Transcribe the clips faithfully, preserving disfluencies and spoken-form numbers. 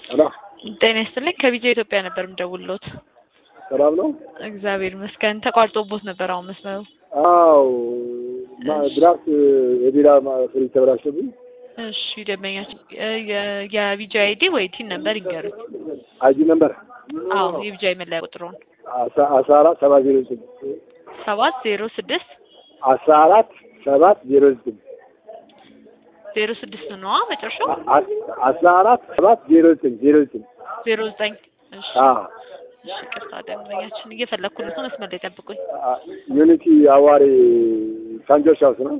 አላ ጤና ይስጥልኝ ከቪዲዮ ኢትዮጵያ ነበር የምደውልልዎት። ሰላም ነው? እግዚአብሔር ይመስገን። ተቋርጦብዎት ነበር አሁን መስመሩ? አዎ ድራስ የቢራ ፍሪጅ ተበላሽቶብኝ። እሺ ደንበኛችን የቪዲዮ አይዲ ወይ ቲን ነበር ይንገሩኝ። አይዲ ነበር? አዎ የቪዲዮ መለያ ቁጥሩን አስራ አራት ሰባት ዜሮ ስድስት ሰባት ዜሮ ስድስት አስራ አራት ሰባት ዜሮ ስድስት ዜሮ ስድስት ነው መጨረሻው? አስራ አራት ሰባት ዜሮ ዘጠኝ ዜሮ ዘጠኝ ዜሮ ዘጠኝ እሺ አዎ እሺ ቅርታ ደንበኛችን እየፈለኩት ነው መስመር ላይ ጠብቁኝ። ዩኒቲ አዋሪ ሳንጆስ ሃውስ ነው።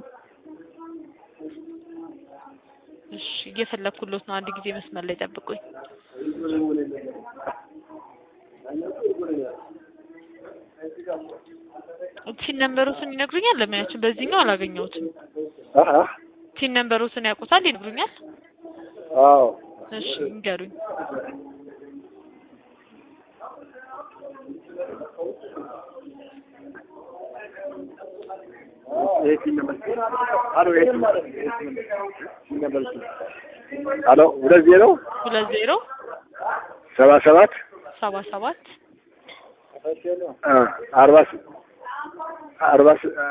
እሺ እየፈለኩት ነው አንድ ጊዜ መስመር ላይ ጠብቁኝ። ቲን ነምበሩን ይነግሩኛል? ለማያችን በዚህኛው አላገኘሁትም። አሃ ቲን ነምበሩን ያውቁታል? ይነግሩኛል? አዎ እሺ ይንገሩኝ። አሎ ሁለት ዜሮ ሁለት ዜሮ ሰባ ሰባት ሰባ ሰባት አርባ አርባ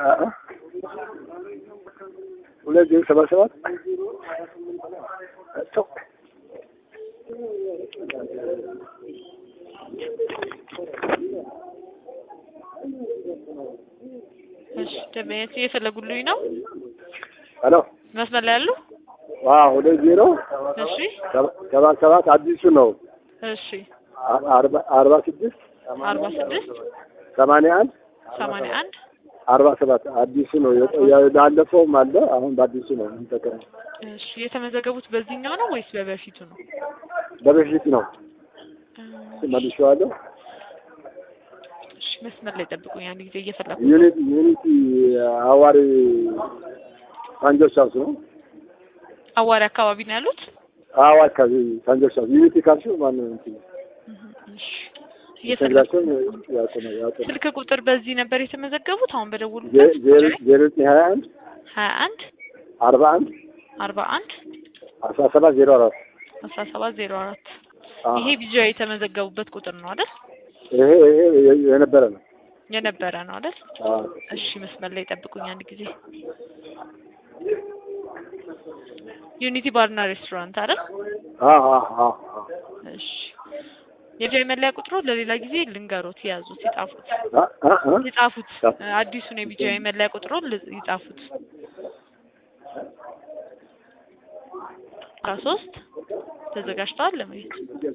ሁለት ዜሮ ሰባ ሰባት እሺ ደንበኛችን እየፈለጉልኝ ነው? አሎ መስመር ላይ ያሉ? አዎ ሁለት ዜሮ እሺ ሰባ ሰባት አዲሱ ነው። እሺ አርባ አርባ ስድስት አርባ ስድስት ሰማንያ አንድ ሰማንያ አንድ አርባ ሰባት አዲሱ ነው። ያለፈውም አለ አሁን በአዲሱ ነው የምንጠቀመው። እሺ የተመዘገቡት በዚህኛው ነው ወይስ በበፊቱ ነው? በበፊቱ ነው። መልሼዋለሁ። እሺ መስመር ላይ ጠብቁኝ አንድ ጊዜ እየፈለኩ ዩኒቲ ዩኒቲ አዋሪ ሳንጆስ ሃውስ ነው። አዋሪ አካባቢ ነው ያሉት? አዎ አካባቢ ሳንጆስ ሃውስ ዩኒቲ ካልሽው ማነው እንትን እሺ እየፈለኩ ያቆነ ስልክ ቁጥር በዚህ ነበር የተመዘገቡት አሁን በደውሉ ዜሮ ዜሮ ሀያ አንድ ሀያ አንድ አርባ አንድ አርባ አንድ አስራ ሰባት ዜሮ አራት አስራ ሰባት ዜሮ አራት ይሄ ቪዲዮ የተመዘገቡበት ቁጥር ነው አይደል? ይሄ ይሄ የነበረ ነው የነበረ ነው አይደል? አዎ እሺ መስመር ላይ ጠብቁኝ አንድ ጊዜ። ዩኒቲ ባርና ሬስቶራንት አይደል? አዎ አዎ እሺ የቪዲዮ መለያ ቁጥሩ ለሌላ ጊዜ ልንገሮት ያዙት ይጻፉት ይጻፉት አዲሱን የቪዲዮ መለያ ቁጥሩ ይጻፉት አስራ ሶስት ተዘጋጅቷል ለማየት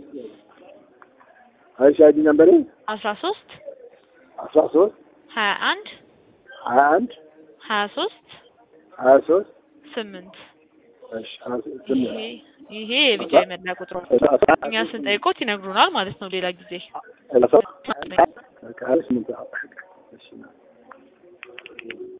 አይሽ አይዲ ነምበሬ አስራ ሶስት አስራ ሶስት ሀያ አንድ ሀያ አንድ ሀያ ሶስት ሀያ ሶስት ስምንት እሺ ይሄ ይሄ የቪዲዮ መለያ ቁጥሩ እኛ ስንጠይቆት ይነግሩናል ማለት ነው ሌላ ጊዜ። እሺ